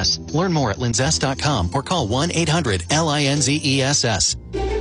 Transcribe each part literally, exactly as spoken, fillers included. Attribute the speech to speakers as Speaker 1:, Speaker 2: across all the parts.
Speaker 1: Learn more at linzess dot com or call one eight hundred L I N Z E S S.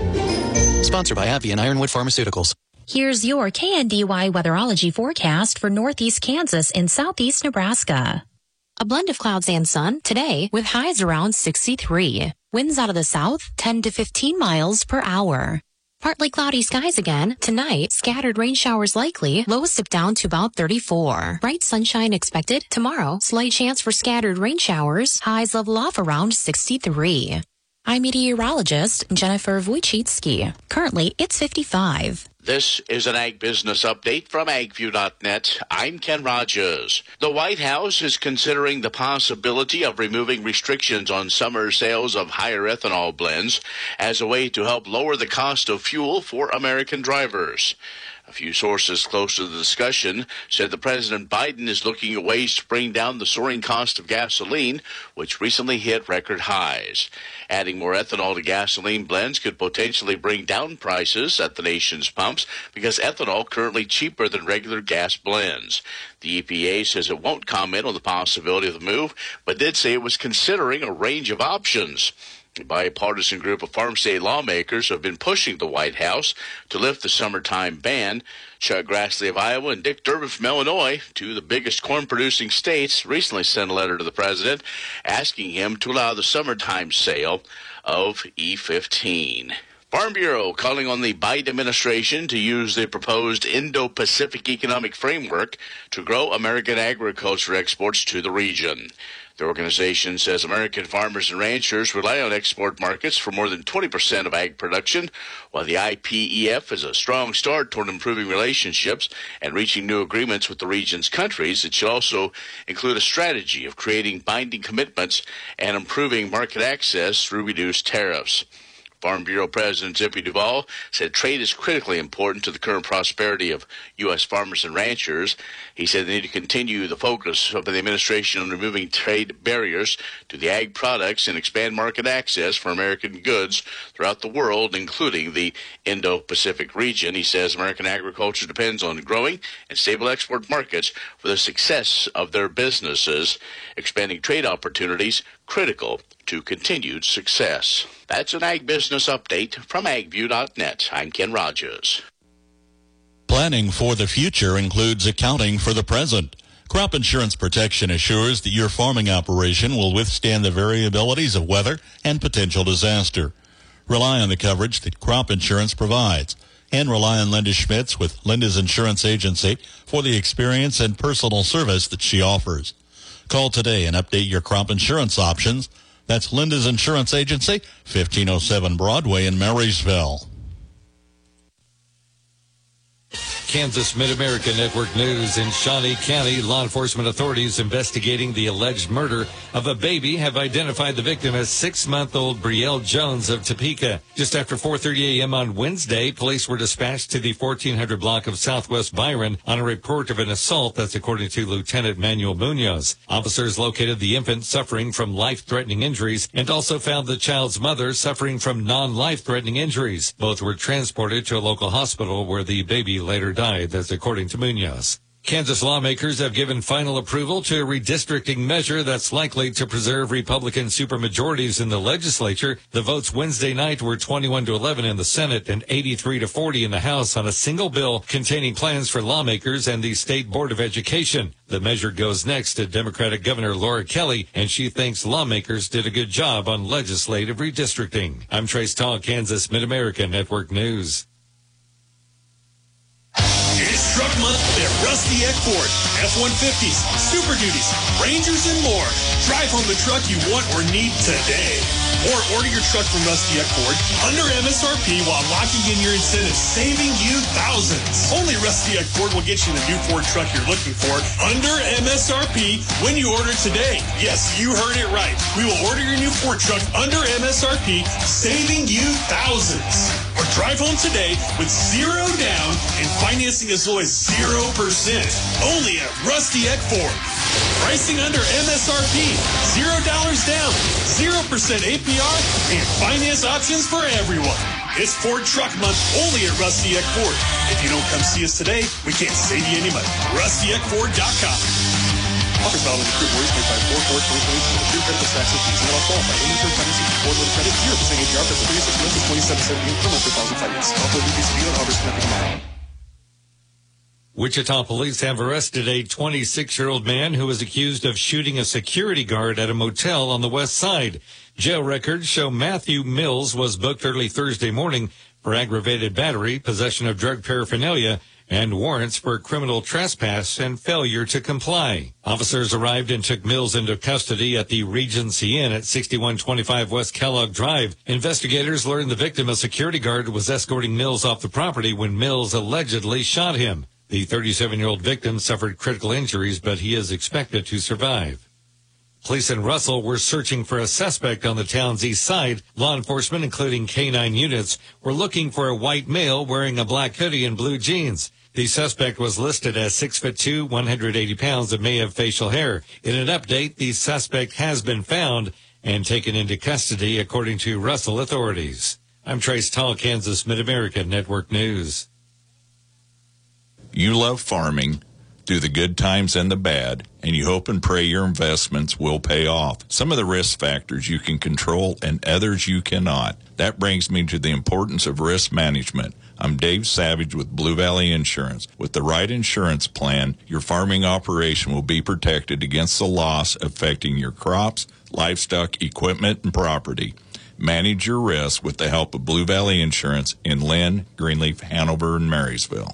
Speaker 1: Sponsored by AbbVie and Ironwood Pharmaceuticals.
Speaker 2: Here's your K N D Y weatherology forecast for northeast Kansas and southeast Nebraska. A blend of clouds and sun today with highs around sixty-three. Winds out of the south ten to fifteen miles per hour. Partly cloudy skies again. Tonight, scattered rain showers likely. Lows dip down to about thirty-four. Bright sunshine expected. Tomorrow, slight chance for scattered rain showers. Highs level off around sixty-three. I'm meteorologist Jennifer Wojcicki. Currently, it's fifty-five.
Speaker 3: This is an Ag Business Update from ag view dot net. I'm Ken Rogers. The White House is considering the possibility of removing restrictions on summer sales of higher ethanol blends as a way to help lower the cost of fuel for American drivers. A few sources close to the discussion said that President Biden is looking at ways to bring down the soaring cost of gasoline, which recently hit record highs. Adding more ethanol to gasoline blends could potentially bring down prices at the nation's pumps because ethanol currently cheaper than regular gas blends. The E P A says it won't comment on the possibility of the move, but did say it was considering a range of options. A bipartisan group of farm state lawmakers have been pushing the White House to lift the summertime ban. Chuck Grassley of Iowa and Dick Durbin from Illinois, two of the biggest corn-producing states, recently sent a letter to the president asking him to allow the summertime sale of E fifteen. Farm Bureau calling on the Biden administration to use the proposed Indo-Pacific Economic Framework to grow American agriculture exports to the region. The organization says American farmers and ranchers rely on export markets for more than twenty percent of ag production, while the I P E F is a strong start toward improving relationships and reaching new agreements with the region's countries. It should also include a strategy of creating binding commitments and improving market access through reduced tariffs. Farm Bureau President Zippy Duvall said trade is critically important to the current prosperity of U S farmers and ranchers. He said they need to continue the focus of the administration on removing trade barriers to the ag products and expand market access for American goods throughout the world, including the Indo-Pacific region. He says American agriculture depends on growing and stable export markets for the success of their businesses. Expanding trade opportunities critical to continued success. That's an Ag Business Update from ag view dot net. I'm Ken Rogers.
Speaker 4: Planning for the future includes accounting for the present. Crop Insurance Protection assures that your farming operation will withstand the variabilities of weather and potential disaster. Rely on the coverage that Crop Insurance provides, and rely on Linda Schmitz with Linda's Insurance Agency for the experience and personal service that she offers. Call today and update your crop insurance options. That's Linda's Insurance Agency, fifteen oh seven Broadway in Marysville.
Speaker 5: Kansas Mid-America Network News. In Shawnee County, law enforcement authorities investigating the alleged murder of a baby have identified the victim as six-month-old Brielle Jones of Topeka. Just after four thirty a.m. on Wednesday, police were dispatched to the fourteen hundred block of Southwest Byron on a report of an assault. That's according to Lieutenant Manuel Munoz. Officers located the infant suffering from life-threatening injuries and also found the child's mother suffering from non-life-threatening injuries. Both were transported to a local hospital where the baby later died. That's according to Munoz. Kansas lawmakers have given final approval to a redistricting measure that's likely to preserve Republican supermajorities in the legislature. The votes Wednesday night were twenty-one to eleven in the Senate and eighty-three to forty in the House on a single bill containing plans for lawmakers and the State Board of Education. The measure goes next to Democratic Governor Laura Kelly, and she thinks lawmakers did a good job on legislative redistricting. I'm Trace Tall, Kansas Mid-America Network News.
Speaker 6: It's Truck Month at Rusty Eck Ford. F one fifties, Super Duties, Rangers, and more. Drive home the truck you want or need today. Or order your truck from Rusty Eck Ford under M S R P while locking in your incentives, saving you thousands. Only Rusty Eck Ford will get you the new Ford truck you're looking for under M S R P when you order today. Yes, you heard it right. We will order your new Ford truck under M S R P, saving you thousands. Or drive home today with zero down and financing as low as zero percent. Only at Rusty Eck Ford. Pricing under M S R P, zero dollars down, zero percent A P R, and finance options for everyone. It's Ford Truck Month only at Rusty Eck Ford. If you don't come see us today, we can't save you any money. rusty eck ford dot com. Offers valid on the crude words made by four four twenty twenty-two. Free credit with tax and fees. Not all qualified. Only third party seeking four little credit. zero percent A P R. That's thirty-six months is twenty-seven seventy-eight per month for one thousand finance. Offer B P C B on August connecting tomorrow.
Speaker 5: Wichita police have arrested a twenty-six-year-old man who was accused of shooting a security guard at a motel on the west side. Jail records show Matthew Mills was booked early Thursday morning for aggravated battery, possession of drug paraphernalia, and warrants for criminal trespass and failure to comply. Officers arrived and took Mills into custody at the Regency Inn at sixty-one twenty-five West Kellogg Drive. Investigators learned the victim, a security guard, was escorting Mills off the property when Mills allegedly shot him. The thirty-seven-year-old victim suffered critical injuries, but he is expected to survive. Police in Russell were searching for a suspect on the town's east side. Law enforcement, including K nine units, were looking for a white male wearing a black hoodie and blue jeans. The suspect was listed as six foot two, one hundred eighty pounds, and may have facial hair. In an update, the suspect has been found and taken into custody, according to Russell authorities. I'm Trace Tall, Kansas Mid-America Network News.
Speaker 7: You love farming, through the good times and the bad, and you hope and pray your investments will pay off. Some of the risk factors you can control and others you cannot. That brings me to the importance of risk management. I'm Dave Savage with Blue Valley Insurance. With the right insurance plan, your farming operation will be protected against the loss affecting your crops, livestock, equipment, and property. Manage your risk with the help of Blue Valley Insurance in Lynn, Greenleaf, Hanover, and Marysville.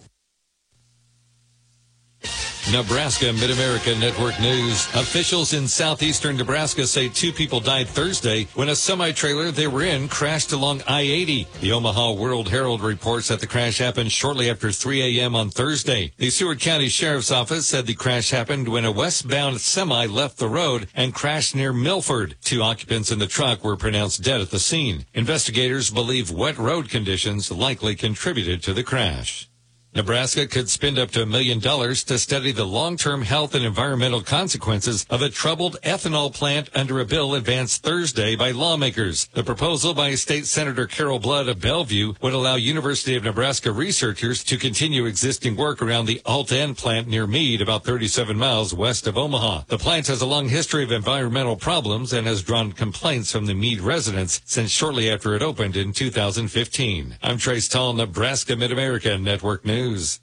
Speaker 5: Nebraska Mid-America Network News. Officials in southeastern Nebraska say two people died Thursday when a semi-trailer they were in crashed along I eighty. The Omaha World Herald reports that the crash happened shortly after three a.m. on Thursday. The Seward County Sheriff's Office said the crash happened when a westbound semi left the road and crashed near Milford. Two occupants in the truck were pronounced dead at the scene. Investigators believe wet road conditions likely contributed to the crash. Nebraska could spend up to a million dollars to study the long-term health and environmental consequences of a troubled ethanol plant under a bill advanced Thursday by lawmakers. The proposal by State Senator Carol Blood of Bellevue would allow University of Nebraska researchers to continue existing work around the Alt-N plant near Mead, about thirty-seven miles west of Omaha. The plant has a long history of environmental problems and has drawn complaints from the Mead residents since shortly after it opened in two thousand fifteen. I'm Trace Tall, Nebraska Mid-America Network News. Welcome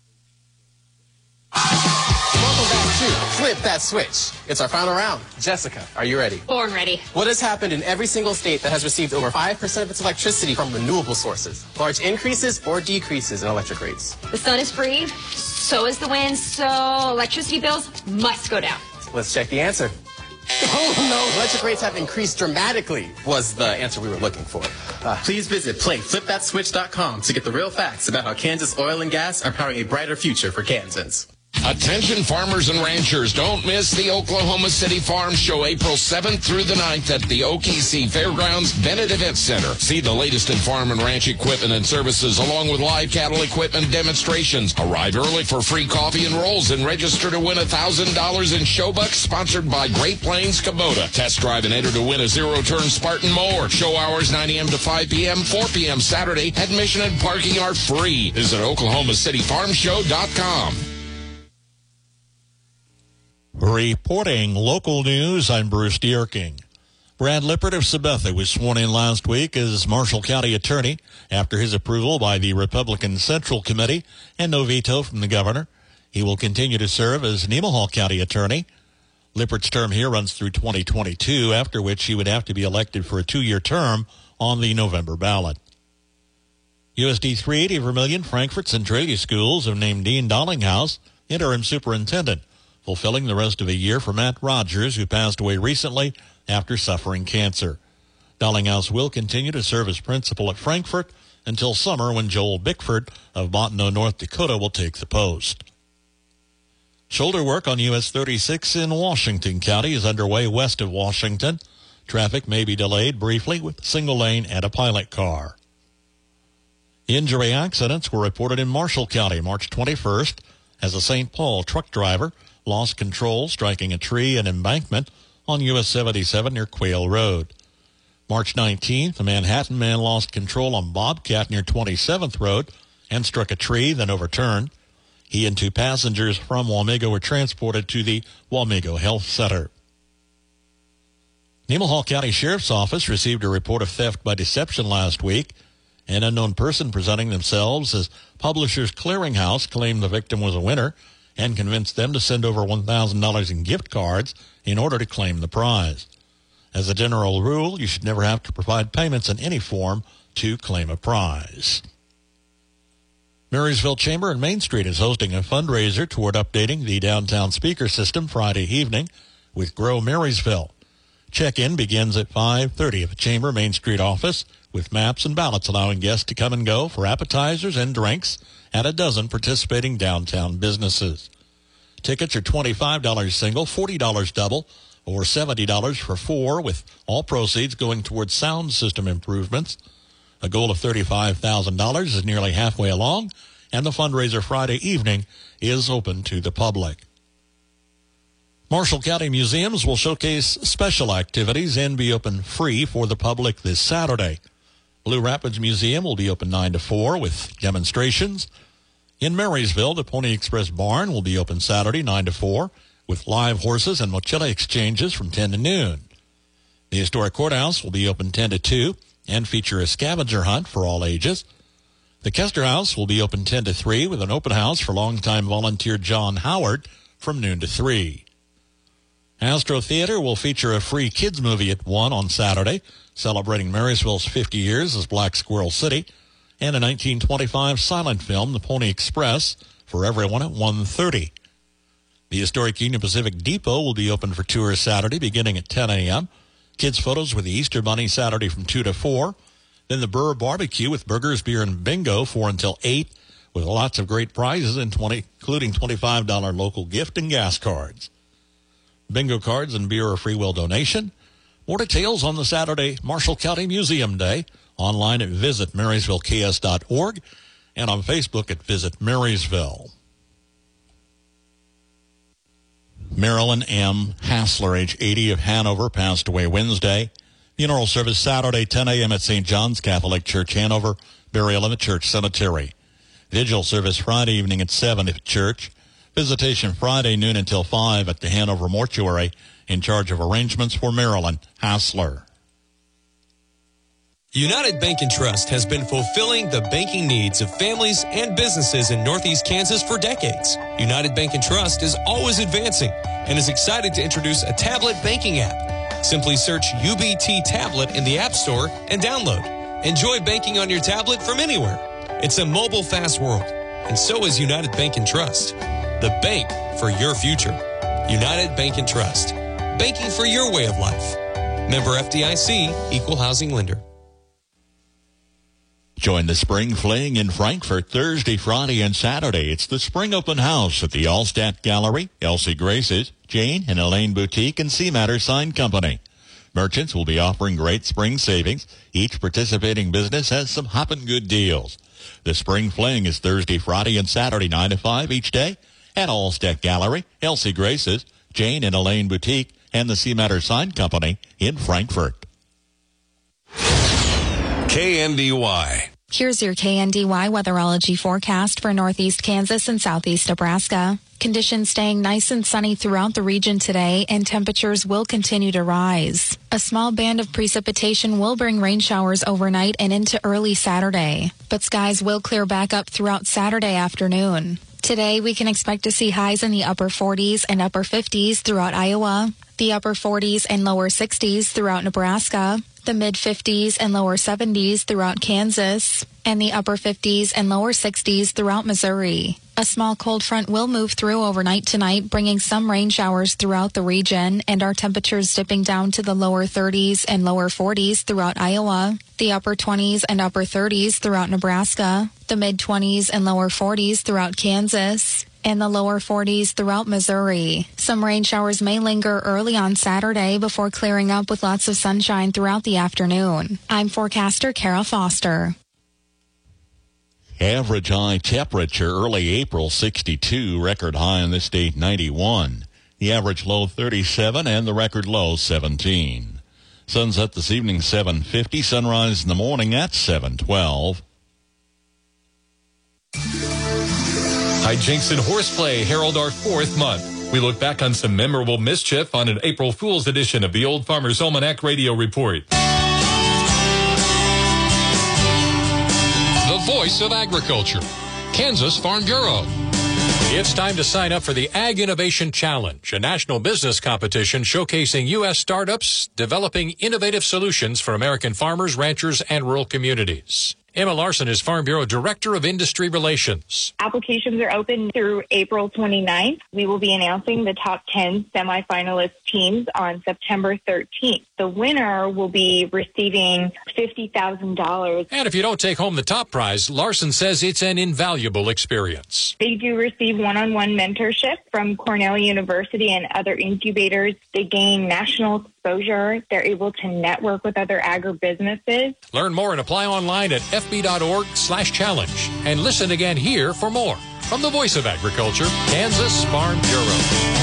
Speaker 8: back to Flip That Switch. It's our final round. Jessica, are you ready?
Speaker 9: Born ready.
Speaker 8: What has happened in every single state that has received over five percent of its electricity from renewable sources? Large increases or decreases in electric rates?
Speaker 9: The sun is free, so is the wind, so electricity bills must go down.
Speaker 8: Let's check the answer. Oh, no. Electric rates have increased dramatically was the answer we were looking for. Uh, please visit play flip that switch dot com to get the real facts about how Kansas Oil and Gas are powering a brighter future for Kansans.
Speaker 10: Attention farmers and ranchers, don't miss the Oklahoma City Farm Show April seventh through the ninth at the O K C Fairgrounds Bennett Event Center. See the latest in farm and ranch equipment and services along with live cattle equipment demonstrations. Arrive early for free coffee and rolls and register to win one thousand dollars in show bucks sponsored by Great Plains Kubota. Test drive and enter to win a zero-turn Spartan mower. Show hours nine a.m. to five p.m., four p.m. Saturday. Admission and parking are free. Visit Oklahoma City Farm Show dot com.
Speaker 4: Reporting local news, I'm Bruce Dierking. Brad Lippert of Sabetha was sworn in last week as Marshall County Attorney after his approval by the Republican Central Committee and no veto from the governor. He will continue to serve as Nemaha County Attorney. Lippert's term here runs through twenty twenty-two, after which he would have to be elected for a two-year term on the November ballot. U S D three eighty Vermilion, Frankfort, Centralia Schools have named Dean Dollinghouse interim superintendent, fulfilling the rest of a year for Matt Rogers, who passed away recently after suffering cancer. Dollinghouse will continue to serve as principal at Frankfort until summer, when Joel Bickford of Bottineau, North Dakota, will take the post. Shoulder work on U S thirty-six in Washington County is underway west of Washington. Traffic may be delayed briefly with a single lane and a pilot car. Injury accidents were reported in Marshall County March twenty-first as a Saint Paul truck driver lost control, striking a tree and embankment on U S seventy-seven near Quail Road. March nineteenth, a Manhattan man lost control on Bobcat near twenty-seventh Road and struck a tree, then overturned. He and two passengers from Wamego were transported to the Wamego Health Center. Nemaha County Sheriff's Office received a report of theft by deception last week. An unknown person presenting themselves as Publishers Clearinghouse claimed the victim was a winner and convinced them to send over one thousand dollars in gift cards in order to claim the prize. As a general rule, you should never have to provide payments in any form to claim a prize. Marysville Chamber and Main Street is hosting a fundraiser toward updating the downtown speaker system Friday evening with Grow Marysville. Check-in begins at five thirty at the Chamber Main Street office with maps and ballots allowing guests to come and go for appetizers and drinks at a dozen participating downtown businesses. Tickets are twenty-five dollars single, forty dollars double, or seventy dollars for four, with all proceeds going towards sound system improvements. A goal of thirty-five thousand dollars is nearly halfway along, and the fundraiser Friday evening is open to the public. Marshall County Museums will showcase special activities and be open free for the public this Saturday. Blue Rapids Museum will be open nine to four with demonstrations. In Marysville, the Pony Express Barn will be open Saturday nine to four with live horses and mochila exchanges from ten to noon. The Historic Courthouse will be open ten to two and feature a scavenger hunt for all ages. The Kester House will be open ten to three with an open house for longtime volunteer John Howard from noon to three. Astro Theater will feature a free kids movie at one on Saturday, celebrating Marysville's fifty years as Black Squirrel City, and a nineteen twenty-five silent film, The Pony Express, for everyone at one thirty. The historic Union Pacific Depot will be open for tours Saturday beginning at ten a.m. Kids photos with the Easter Bunny Saturday from two to four. Then the Burr Barbecue with burgers, beer, and bingo four until eight, with lots of great prizes, and twenty, including twenty-five dollars local gift and gas cards. Bingo cards and beer are free will donation. More details on the Saturday Marshall County Museum Day online at visit marysville k s dot org and on Facebook at Visit Marysville. Marilyn M. Hassler, age eighty, of Hanover, passed away Wednesday. Funeral service Saturday, ten a.m. at Saint John's Catholic Church, Hanover. Burial in the church cemetery. Vigil service Friday evening at seven at church. Visitation Friday noon until five at the Hanover Mortuary. In charge of arrangements for Marilyn Hassler.
Speaker 11: United Bank and Trust has been fulfilling the banking needs of families and businesses in Northeast Kansas for decades. United Bank and Trust is always advancing and is excited to introduce a tablet banking app. Simply search U B T Tablet in the App Store and download. Enjoy banking on your tablet from anywhere. It's a mobile fast world, and so is United Bank and Trust. The bank for your future. United Bank and Trust. Banking for your way of life. Member F D I C, Equal Housing Lender.
Speaker 4: Join the Spring Fling in Frankfort Thursday, Friday, and Saturday. It's the Spring Open House at the Allstat Gallery, Elsie Grace's, Jane and Elaine Boutique, and Sea Matter Sign Company. Merchants will be offering great spring savings. Each participating business has some hoppin' good deals. The Spring Fling is Thursday, Friday, and Saturday, nine to five each day at Allstat Gallery, Elsie Grace's, Jane and Elaine Boutique, and the Sea Matter Sign Company in Frankfort.
Speaker 12: K N D Y.
Speaker 2: Here's your K N D Y weatherology forecast for northeast Kansas and southeast Nebraska. Conditions staying nice and sunny throughout the region today, and temperatures will continue to rise. A small band of precipitation will bring rain showers overnight and into early Saturday, but skies will clear back up throughout Saturday afternoon. Today, we can expect to see highs in the upper forties and upper fifties throughout Iowa, the upper forties and lower sixties throughout Nebraska, the mid-fifties and lower seventies throughout Kansas, and the upper fifties and lower sixties throughout Missouri. A small cold front will move through overnight tonight, bringing some rain showers throughout the region, and our temperatures dipping down to the lower thirties and lower forties throughout Iowa, the upper twenties and upper thirties throughout Nebraska, the mid-twenties and lower forties throughout Kansas, and the lower forties throughout Missouri. Some rain showers may linger early on Saturday before clearing up with lots of sunshine throughout the afternoon. I'm forecaster Kara Foster.
Speaker 4: Average high temperature early April sixty-two, record high in this state ninety-one. The average low thirty-seven and the record low seventeen. Sunset this evening seven fifty, sunrise in the morning at seven twelve.
Speaker 11: Hijinks and horseplay herald our fourth month. We look back on some memorable mischief on an April Fool's edition of the Old Farmer's Almanac Radio Report.
Speaker 13: The voice of agriculture, Kansas Farm Bureau. It's time to sign up for the Ag Innovation Challenge, a national business competition showcasing U S startups developing innovative solutions for American farmers, ranchers, and rural communities. Emma Larson is Farm Bureau Director of Industry Relations.
Speaker 14: Applications are open through April twenty-ninth. We will be announcing the top ten semifinalist teams on September thirteenth. The winner will be receiving fifty thousand dollars.
Speaker 13: And if you don't take home the top prize, Larson says it's an invaluable experience.
Speaker 14: They do receive one-on-one mentorship from Cornell University and other incubators. They gain national exposure. They're able to network with other agribusinesses.
Speaker 13: Learn more and apply online at f b dot org slash challenge. And listen again here for more. From the Voice of Agriculture, Kansas Farm Bureau.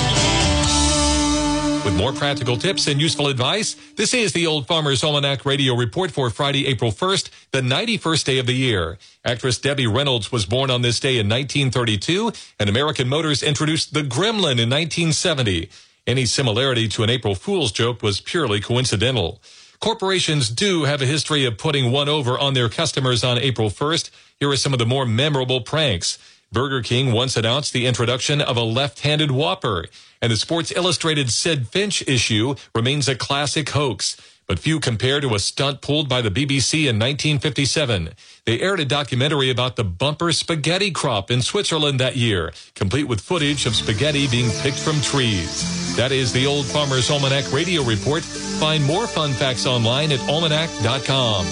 Speaker 11: With more practical tips and useful advice, this is the Old Farmer's Almanac Radio Report for Friday, April first, the ninety-first day of the year. Actress Debbie Reynolds was born on this day in nineteen thirty-two, and American Motors introduced the Gremlin in nineteen seventy. Any similarity to an April Fool's joke was purely coincidental. Corporations do have a history of putting one over on their customers on April first. Here are some of the more memorable pranks. Burger King once announced the introduction of a left-handed Whopper, and the Sports Illustrated Sid Finch issue remains a classic hoax. But few compare to a stunt pulled by the B B C in nineteen fifty-seven. They aired a documentary about the bumper spaghetti crop in Switzerland that year, complete with footage of spaghetti being picked from trees. That is the Old Farmer's Almanac Radio Report. Find more fun facts online at almanac dot com.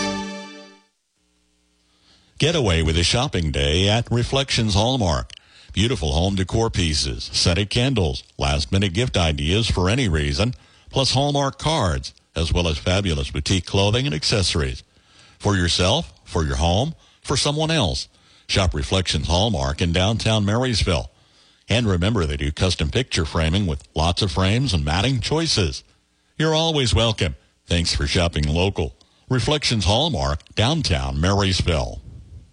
Speaker 4: Get away with a shopping day at Reflections Hallmark. Beautiful home decor pieces, scented candles, last-minute gift ideas for any reason, plus Hallmark cards, as well as fabulous boutique clothing and accessories. For yourself, for your home, for someone else. Shop Reflections Hallmark in downtown Marysville. And remember, they do custom picture framing with lots of frames and matting choices. You're always welcome. Thanks for shopping local. Reflections Hallmark, downtown Marysville.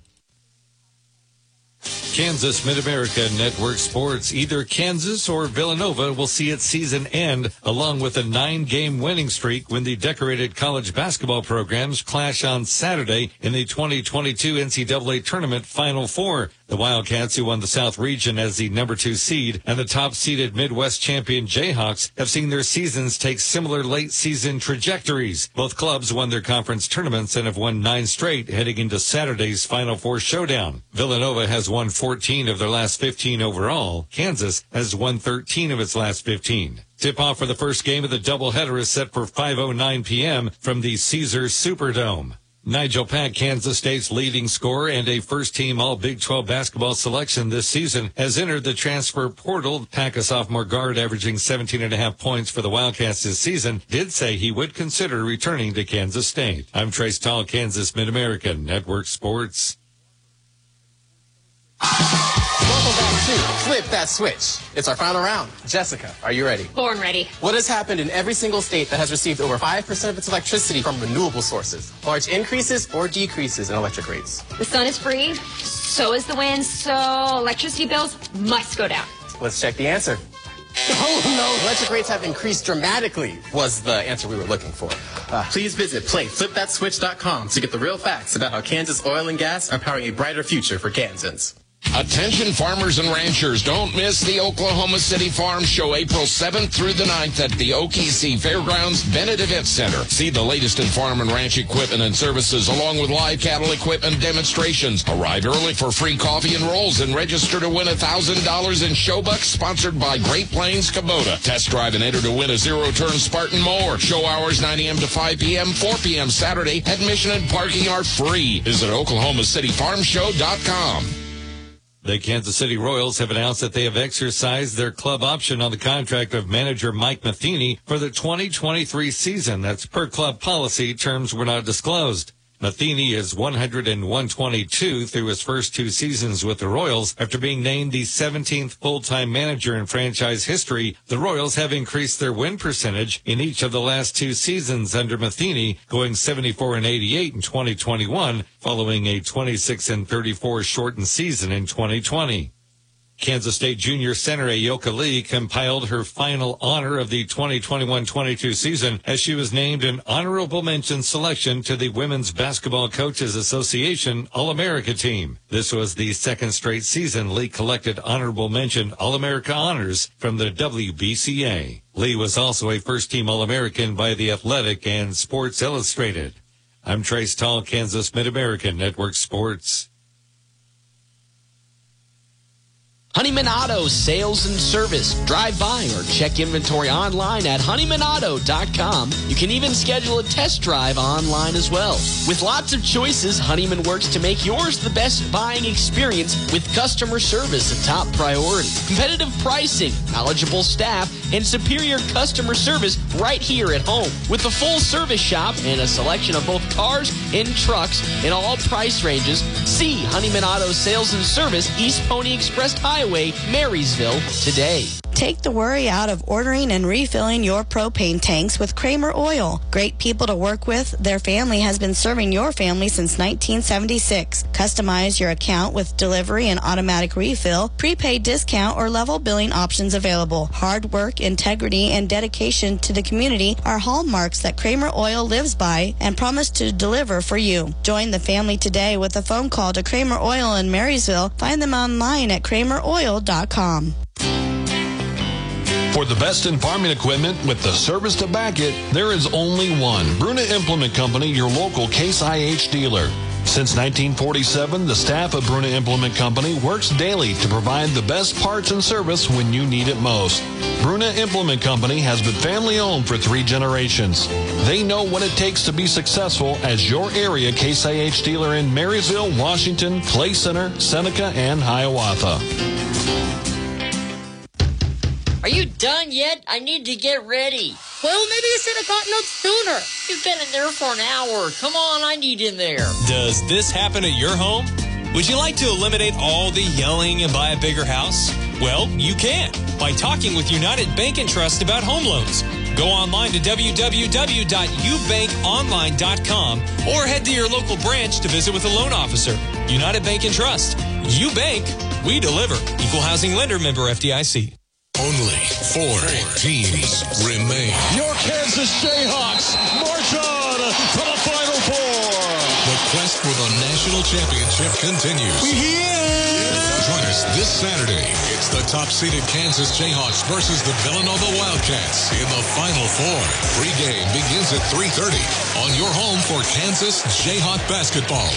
Speaker 5: Kansas Mid-America Network Sports. Either Kansas or Villanova will see its season end, along with a nine-game winning streak when the decorated college basketball programs clash on Saturday in the twenty twenty-two N C double A Tournament Final Four. The Wildcats, who won the South Region as the number two seed, and the top-seeded Midwest champion Jayhawks have seen their seasons take similar late-season trajectories. Both clubs won their conference tournaments and have won nine straight heading into Saturday's Final Four showdown. Villanova has won fourteen of their last fifteen overall. Kansas has won thirteen of its last fifteen. Tip-off for the first game of the doubleheader is set for five oh nine p.m. from the Caesars Superdome. Nigel Pack, Kansas State's leading scorer and a first-team All-Big twelve basketball selection this season, has entered the transfer portal. Pack, a sophomore guard averaging seventeen and a half points for the Wildcats this season, did say he would consider returning to Kansas State. I'm Trace Tall, Kansas Mid-America Network Sports.
Speaker 8: Welcome back to Flip That Switch. It's our final round. Jessica, are you ready?
Speaker 9: Born ready.
Speaker 8: What has happened in every single state that has received over five percent of its electricity from renewable sources? Large increases or decreases in electric rates?
Speaker 9: The sun is free, so is the wind, so electricity bills must go down.
Speaker 8: Let's check the answer. Oh, no. Electric rates have increased dramatically was the answer we were looking for. Uh, please visit play flip that switch dot com to get the real facts about how Kansas Oil and Gas are powering a brighter future for Kansans.
Speaker 10: Attention farmers and ranchers, don't miss the Oklahoma City Farm Show April seventh through the ninth at the O K C Fairgrounds Bennett Event Center. See the latest in farm and ranch equipment and services along with live cattle equipment demonstrations. Arrive early for free coffee and rolls and register to win one thousand dollars in show bucks sponsored by Great Plains Kubota. Test drive and enter to win a zero-turn Spartan mower. Show hours nine a.m. to five p.m., four p.m. Saturday. Admission and parking are free. Visit oklahoma city farm show dot com.
Speaker 5: The Kansas City Royals have announced that they have exercised their club option on the contract of manager Mike Matheny for the twenty twenty-three season. That's per club policy. Terms were not disclosed. Matheny is one hundred and one twenty-two through his first two seasons with the Royals. After being named the seventeenth full-time manager in franchise history, the Royals have increased their win percentage in each of the last two seasons under Matheny, going seventy-four and eighty-eight in twenty twenty-one, following a twenty-six and thirty-four shortened season in twenty twenty. Kansas State junior center Ayoka Lee compiled her final honor of the twenty twenty-one twenty-two season as she was named an honorable mention selection to the Women's Basketball Coaches Association All-America team. This was the second straight season Lee collected honorable mention All-America honors from the W B C A. Lee was also a first-team All-American by The Athletic and Sports Illustrated. I'm Trace Tall, Kansas Mid-American Network Sports.
Speaker 15: Honeyman Auto Sales and Service. Drive by or check inventory online at honeyman auto dot com. You can even schedule a test drive online as well. With lots of choices, Honeyman works to make yours the best buying experience with customer service a top priority. Competitive pricing, knowledgeable staff, and superior customer service right here at home. With a full service shop and a selection of both cars and trucks in all price ranges, see Honeyman Auto Sales and Service, East Pony Express Highway, Marysville, today.
Speaker 16: Take the worry out of ordering and refilling your propane tanks with Kramer Oil. Great people to work with. Their family has been serving your family since nineteen seventy-six. Customize your account with delivery and automatic refill, prepaid discount, or level billing options available. Hard work, integrity, and dedication to the community are hallmarks that Kramer Oil lives by and promise to deliver for you. Join the family today with a phone call to Kramer Oil in Marysville. Find them online at kramer oil dot com.
Speaker 12: For the best in farming equipment with the service to back it, there is only one. Bruna Implement Company, your local Case I H dealer. Since nineteen forty-seven, the staff of Bruna Implement Company works daily to provide the best parts and service when you need it most. Bruna Implement Company has been family-owned for three generations. They know what it takes to be successful as your area Case I H dealer in Marysville, Washington, Clay Center, Seneca, and Hiawatha.
Speaker 17: Are you done yet? I need to get ready. Well, maybe you should have gotten up sooner. You've been in there for an hour. Come on, I need in there.
Speaker 11: Does this happen at your home? Would you like to eliminate all the yelling and buy a bigger house? Well, you can by talking with United Bank and Trust about home loans. Go online to w w w dot u bank online dot com or head to your local branch to visit with a loan officer. United Bank and Trust. You bank, we deliver. Equal housing lender, member F D I C.
Speaker 12: Only four teams remain.
Speaker 18: Your Kansas Jayhawks march on to the Final Four.
Speaker 12: The quest for the national championship continues.
Speaker 18: We here.
Speaker 12: Join us this Saturday. It's the top-seeded Kansas Jayhawks versus the Villanova Wildcats in the Final Four. Pre-game begins at three thirty on your home for Kansas Jayhawk basketball.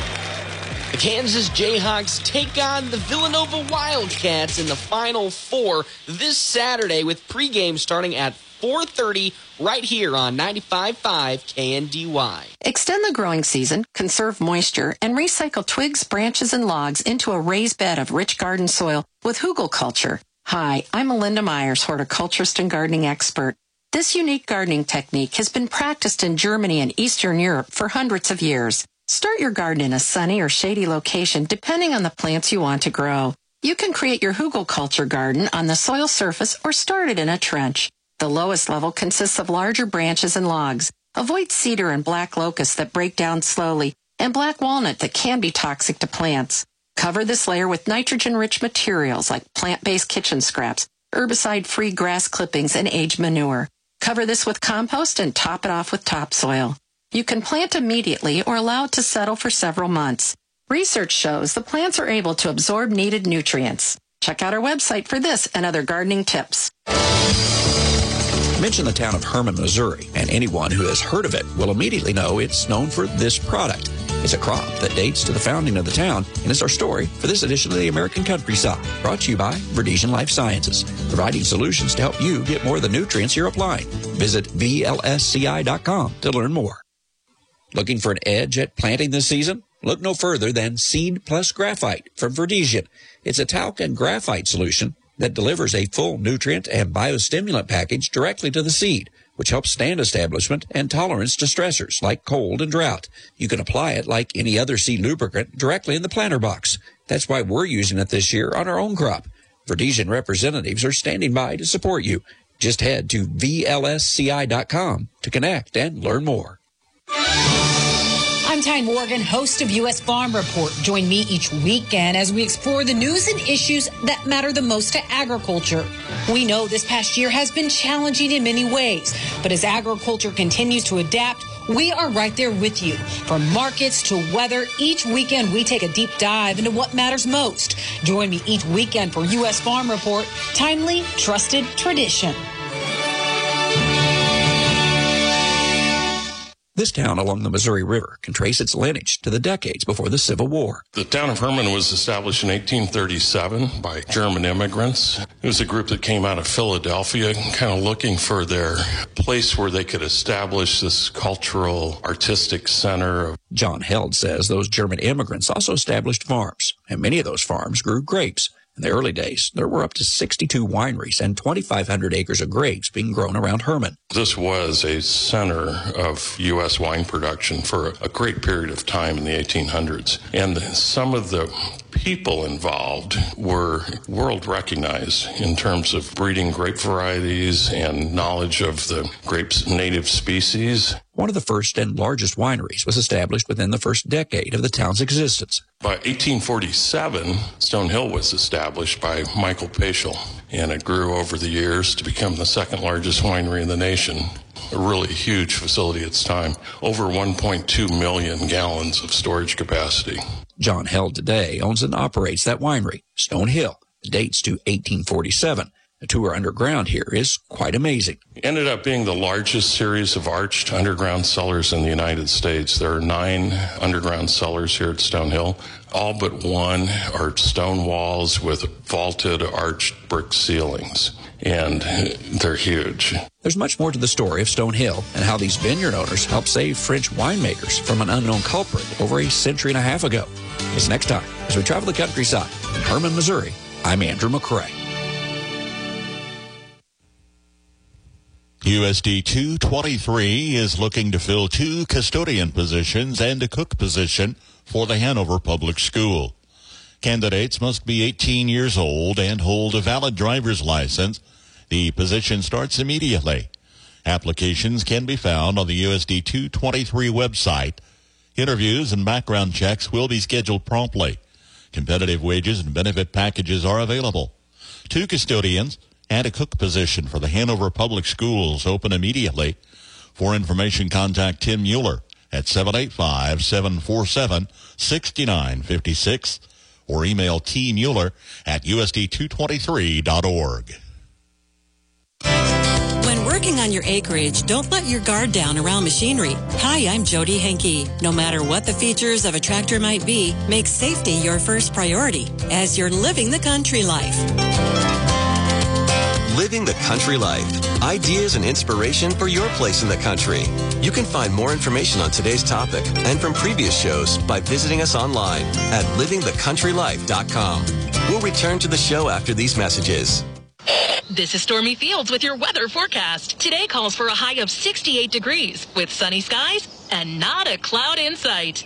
Speaker 15: The Kansas Jayhawks take on the Villanova Wildcats in the Final Four this Saturday with pregame starting at four thirty right here on ninety-five point five K N D Y.
Speaker 19: Extend the growing season, conserve moisture, and recycle twigs, branches, and logs into a raised bed of rich garden soil with hugelkultur. Hi, I'm Melinda Myers, horticulturist and gardening expert. This unique gardening technique has been practiced in Germany and Eastern Europe for hundreds of years. Start your garden in a sunny or shady location depending on the plants you want to grow. You can create your hugelkultur garden on the soil surface or start it in a trench. The lowest level consists of larger branches and logs. Avoid cedar and black locust that break down slowly and black walnut that can be toxic to plants. Cover this layer with nitrogen-rich materials like plant-based kitchen scraps, herbicide-free grass clippings, and aged manure. Cover this with compost and top it off with topsoil. You can plant immediately or allow it to settle for several months. Research shows the plants are able to absorb needed nutrients. Check out our website for this and other gardening tips.
Speaker 20: Mention the town of Hermann, Missouri, and anyone who has heard of it will immediately know it's known for this product. It's a crop that dates to the founding of the town, and it's our story for this edition of the American Countryside, brought to you by Verdesian Life Sciences, providing solutions to help you get more of the nutrients you're applying. Visit V L S C I dot com to learn more. Looking for an edge at planting this season? Look no further than Seed Plus Graphite from Verdesian. It's a talc and graphite solution that delivers a full nutrient and biostimulant package directly to the seed, which helps stand establishment and tolerance to stressors like cold and drought. You can apply it like any other seed lubricant directly in the planter box. That's why we're using it this year on our own crop. Verdesian representatives are standing by to support you. Just head to V L S C I dot com to connect and learn more.
Speaker 21: I'm Ty Morgan, host of U S Farm Report. Join me each weekend as we explore the news and issues that matter the most to agriculture. We know this past year has been challenging in many ways, but as agriculture continues to adapt, we are right there with you. From markets to weather, each weekend we take a deep dive into what matters most. Join me each weekend for U S Farm Report, timely, trusted tradition.
Speaker 20: This town along the Missouri River can trace its lineage to the decades before the Civil War.
Speaker 22: The town of Herman was established in eighteen thirty-seven by German immigrants. It was a group that came out of Philadelphia, kind of looking for their place where they could establish this cultural, artistic center.
Speaker 20: John Held says those German immigrants also established farms, and many of those farms grew grapes. In the early days, there were up to sixty-two wineries and twenty-five hundred acres of grapes being grown around Herman.
Speaker 22: This was a center of U S wine production for a great period of time in the eighteen hundreds. And some of the people involved were world recognized in terms of breeding grape varieties and knowledge of the grape's native species.
Speaker 20: One of the first and largest wineries was established within the first decade of the town's existence.
Speaker 22: By eighteen forty-seven, Stone Hill was established by Michael Paschal, and it grew over the years to become the second largest winery in the nation. A really huge facility at its time, over one point two million gallons of storage capacity.
Speaker 20: John Held today owns and operates that winery, Stone Hill. It dates to eighteen forty-seven. The tour underground here is quite amazing.
Speaker 22: It ended up being the largest series of arched underground cellars in the United States. There are nine underground cellars here at Stone Hill. All but one are stone walls with vaulted arched brick ceilings, and they're huge.
Speaker 20: There's much more to the story of Stone Hill and how these vineyard owners helped save French winemakers from an unknown culprit over a century and a half ago. It's next time as we travel the countryside in Herman, Missouri. I'm Andrew McCrae.
Speaker 4: U S D two twenty-three is looking to fill two custodian positions and a cook position for the Hanover Public School. Candidates must be eighteen years old and hold a valid driver's license. The position starts immediately. Applications can be found on the U S D two twenty-three website. Interviews and background checks will be scheduled promptly. Competitive wages and benefit packages are available. Two custodians and a cook position for the Hanover Public Schools open immediately. For information, contact Tim Mueller at seven eight five, seven four seven, six nine five six or email tmueller at U S D two twenty-three dot org.
Speaker 23: When working on your acreage, don't let your guard down around machinery. Hi, I'm Jody Henke. No matter what the features of a tractor might be, make safety your first priority as you're living the country life.
Speaker 24: Living the Country Life. Ideas and inspiration for your place in the country. You can find more information on today's topic and from previous shows by visiting us online at living the country life dot com. We'll return to the show after these messages.
Speaker 25: This is Stormy Fields with your weather forecast. Today calls for a high of sixty-eight degrees with sunny skies and not a cloud in sight.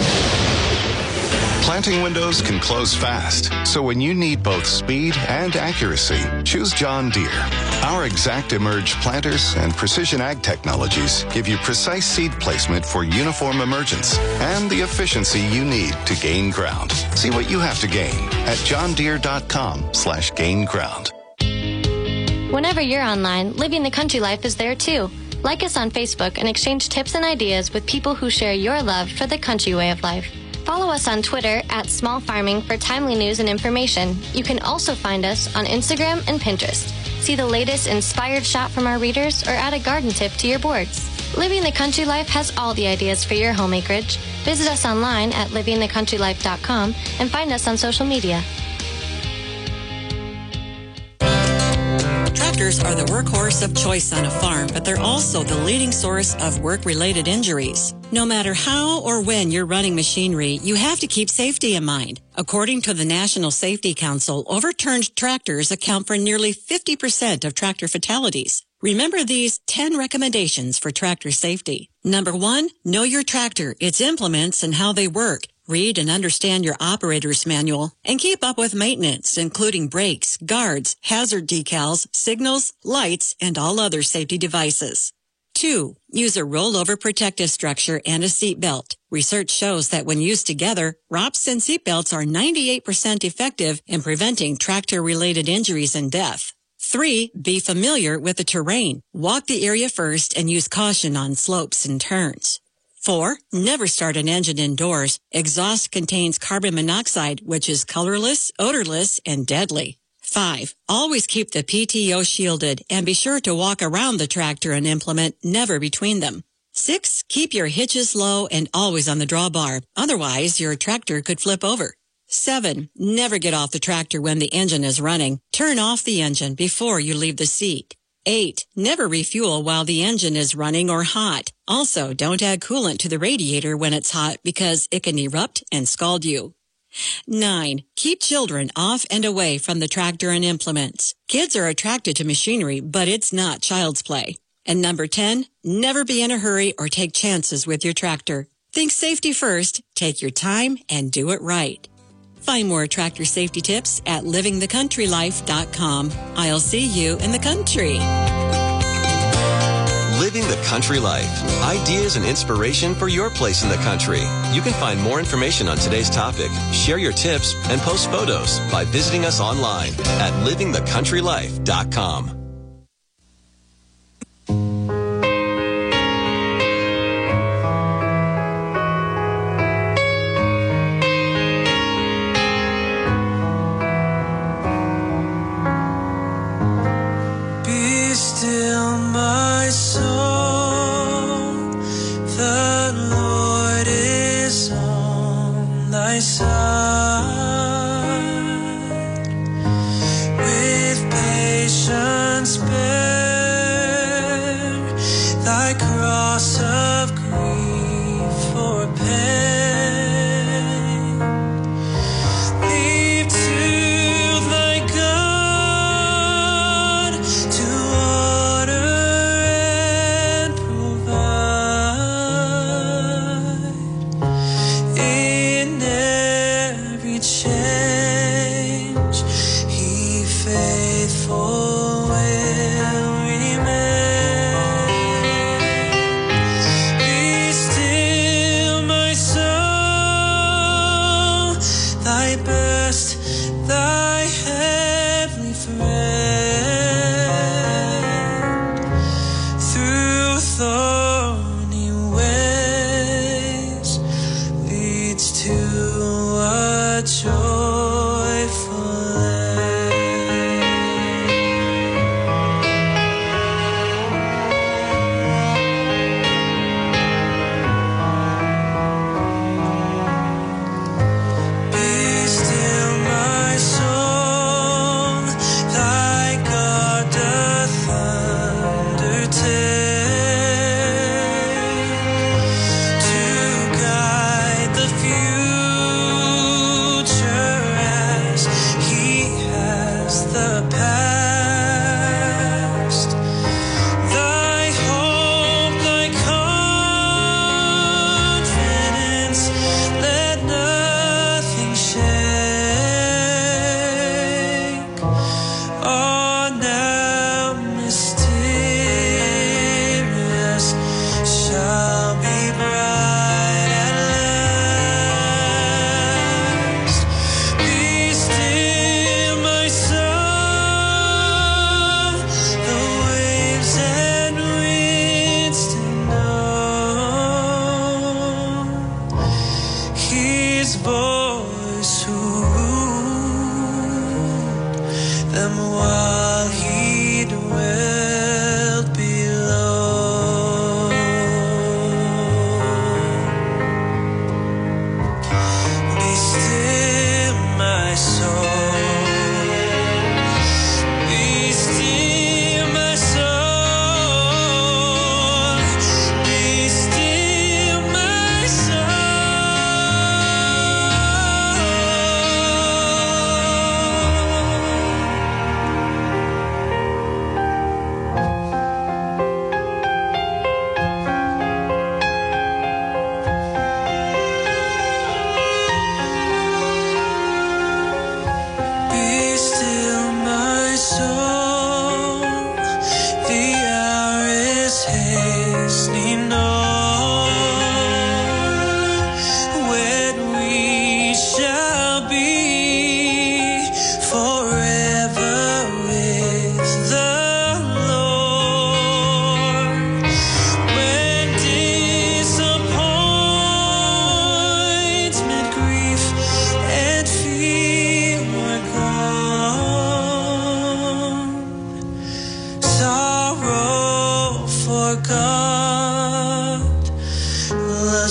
Speaker 26: Planting windows can close fast, so when you need both speed and accuracy, choose John Deere. Our Exact Emerge planters and precision ag technologies give you precise seed placement for uniform emergence and the efficiency you need to gain ground. See what you have to gain at john deere dot com slash gain ground.
Speaker 27: Whenever you're online, Living the Country Life is there too. Like us on Facebook and exchange tips and ideas with people who share your love for the country way of life. Follow us on Twitter at Small Farming for timely news and information. You can also find us on Instagram and Pinterest. See the latest inspired shot from our readers or add a garden tip to your boards. Living the Country Life has all the ideas for your home acreage. Visit us online at living the country life dot com and find us on social media.
Speaker 23: Tractors are the workhorse of choice on a farm, but they're also the leading source of work-related injuries. No matter how or when you're running machinery, you have to keep safety in mind. According to the National Safety Council, overturned tractors account for nearly fifty percent of tractor fatalities. Remember these ten recommendations for tractor safety. Number one, know your tractor, its implements, and how they work. Read and understand your operator's manual and keep up with maintenance, including brakes, guards, hazard decals, signals, lights, and all other safety devices. Two, use a rollover protective structure and a seatbelt. Research shows that when used together, R O P S and seatbelts are ninety-eight percent effective in preventing tractor-related injuries and death. Three, be familiar with the terrain. Walk the area first and use caution on slopes and turns. Four, never start an engine indoors. Exhaust contains carbon monoxide, which is colorless, odorless, and deadly. Five, always keep the P T O shielded and be sure to walk around the tractor and implement, never between them. Six, keep your hitches low and always on the drawbar. Otherwise, your tractor could flip over. Seven, never get off the tractor when the engine is running. Turn off the engine before you leave the seat. Eight, never refuel while the engine is running or hot. Also, don't add coolant to the radiator when it's hot because it can erupt and scald you. Nine, keep children off and away from the tractor and implements. Kids are attracted to machinery, but it's not child's play. And number ten, never be in a hurry or take chances with your tractor. Think safety first, take your time, and do it right. Find more tractor safety tips at living the country life dot com. I'll see you in the country.
Speaker 24: Living the Country Life. Ideas and inspiration for your place in the country. You can find more information on today's topic, share your tips, and post photos by visiting us online at living the country life dot com.
Speaker 1: Be still, my soul, the Lord is on thy side. With patience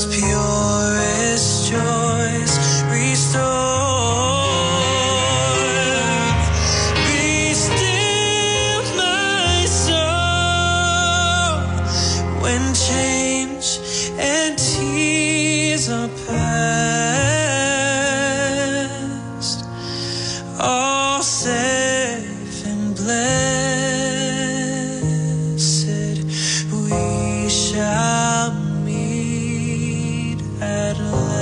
Speaker 1: purest joys restored. Be still, my soul, when change and tears are past, all safe and blessed, we shall meet at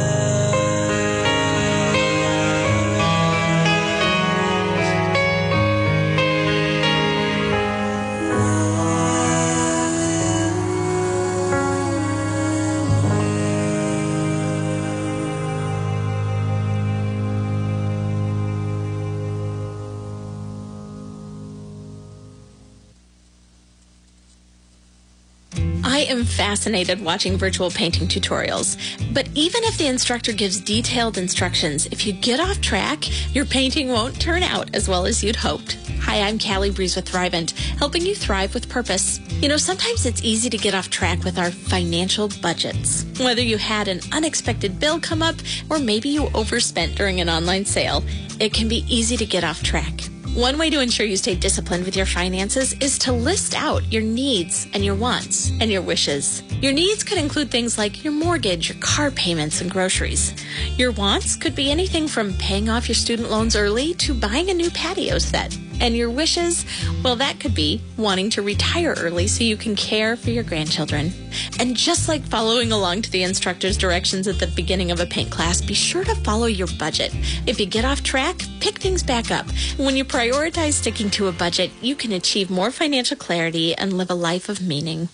Speaker 2: I am fascinated watching virtual painting tutorials, but even if the instructor gives detailed instructions, if you get off track, your painting won't turn out as well as you'd hoped. Hi, I'm Callie Breeze with Thrivent, helping you thrive with purpose. You know, sometimes it's easy to get off track with our financial budgets. Whether you had an unexpected bill come up, or maybe you overspent during an online sale, it can be easy to get off track. One way to ensure you stay disciplined with your finances is to list out your needs and your wants and your wishes. Your needs could include things like your mortgage, your car payments, and groceries. Your wants could be anything from paying off your student loans early to buying a new patio set. And your wishes, well, that could be wanting to retire early so you can care for your grandchildren. And just like following along to the instructor's directions at the beginning of a paint class, be sure to follow your budget. If you get off track, pick things back up. When you prioritize sticking to a budget, you can achieve more financial clarity and live a life of meaning.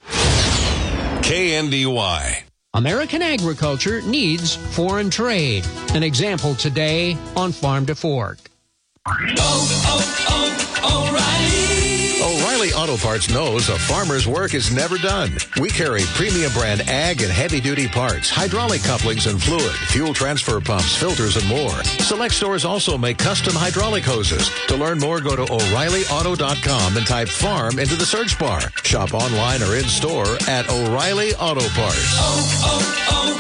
Speaker 3: K N D Y.
Speaker 6: American agriculture needs foreign trade. An example today on Farm to Fork.
Speaker 7: Oh, oh, oh, O'Reilly.
Speaker 9: O'Reilly Auto Parts knows a farmer's work is never done. We carry premium brand ag and heavy-duty parts, hydraulic couplings and fluid, fuel transfer pumps, filters, and more. Select stores also make custom hydraulic hoses. To learn more, go to O'Reilly Auto dot com and type farm into the search bar. Shop online or in-store at O'Reilly Auto Parts.
Speaker 7: Oh,